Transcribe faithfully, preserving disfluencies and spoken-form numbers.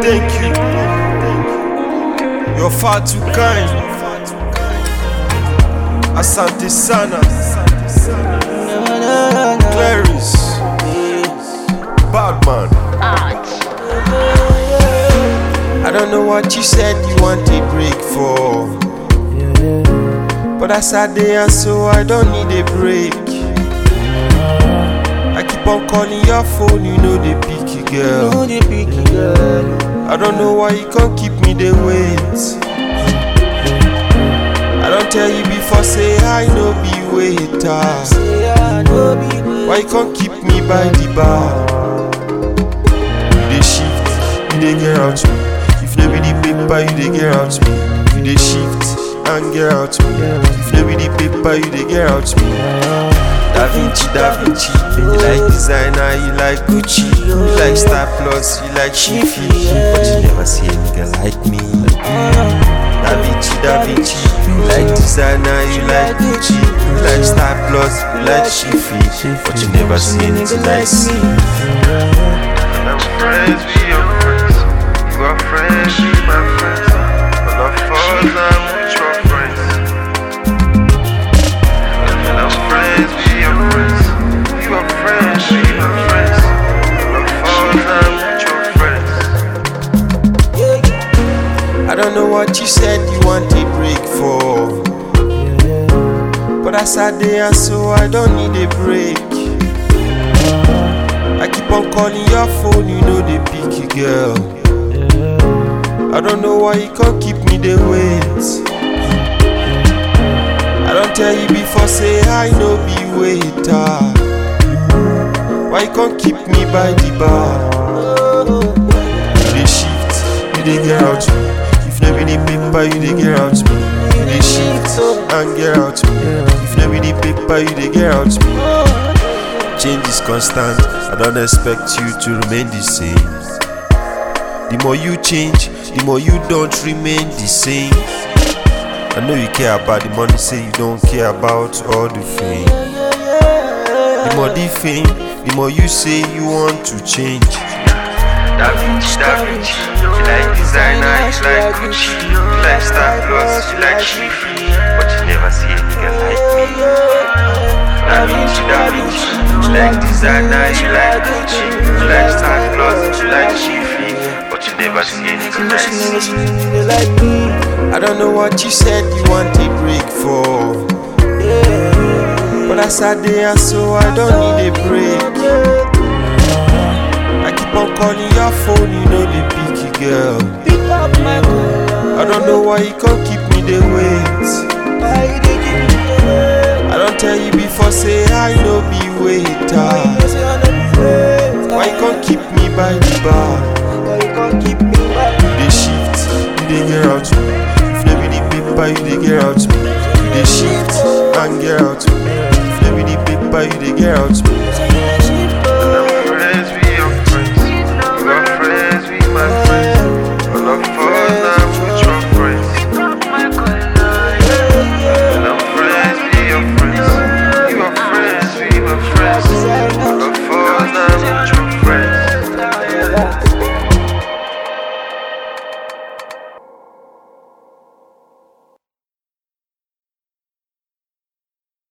thank you. You're far too kind. Asante Sana. Clarice. Badman. I don't know what you said you want a break for, but I sat there so I don't need a break. I keep on calling your phone, you know they pick you, girl. I don't know why you can't keep me the wait. I don't tell you before, say I know be waiter. Why you can't keep me by the bar? You dey shift, you dey get out me. If no be the paper, you dey get out me. You dey shift and get out me. If no be the paper, you dey get out me. Da Vinci, Da Vinci. You like designer, you like Gucci. You like Star Plus, you like Shifi. But you never see a nigga like me. Da Vinci, Da Vinci. You like designer, you like Gucci. You like Star Plus, you like Shifi. But you never see a nigga like me. I'm friends with your friends. You are friends with my friends. All of us are mutual friends. And I'm friends with your friends. You are friends with my friends. All of us are mutual friends. I don't know what you said you want a break for, but I sat there so I don't need a break. I keep on calling your phone, you know they pick you, girl. I don't know why you can't keep me the wait. I don't tell you before, say I know be waiter. Why you can't keep me by the bar? You dey shift, you dey get out me. If no be the paper, you dey get out me. You dey shift and get out me. If no be the paper, you dey get out me. Change is constant, I don't expect you to remain the same. The more you change, the more you don't remain the same. I know you care about the money, say you don't care about all the fame. The more the fame, the more you say you want to change. Da Vinci, Da Vinci. You like designer, you like Gucci. You like Star Plus, you like Shifi. But you never see a nigga like me. Da Vinci, Da Vinci. You like designer, you like Gucci. You like Star Plus, you like Shifi. But you never see a nigga like me. I don't know what you said you want a break for, but I sat there so I don't need a break. I keep on calling your phone, you know they pick you, girl. I don't know why you can't keep me the wait. I don't tell you before, say I know be waiter. Why you can't keep me by the bar? You dey shift, you dey get out me. If no be the paper, you dey get out me. You dey shift and get out me. If no be the paper, you dey get out me.